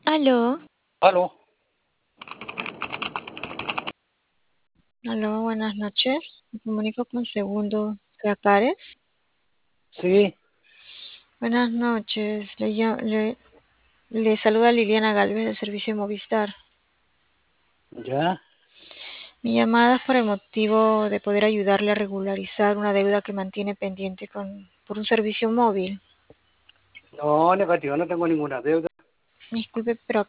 Aló, Aló, aló, buenas noches. Me comunico con Segundo Dracares. sí, Buenas noches. Le saluda Liliana Galvez del servicio Movistar. ya. Mi llamada es por el motivo de poder ayudarle a regularizar una deuda que mantiene pendiente por un servicio móvil. No, negativo, no tengo ninguna deuda. Disculpe, pero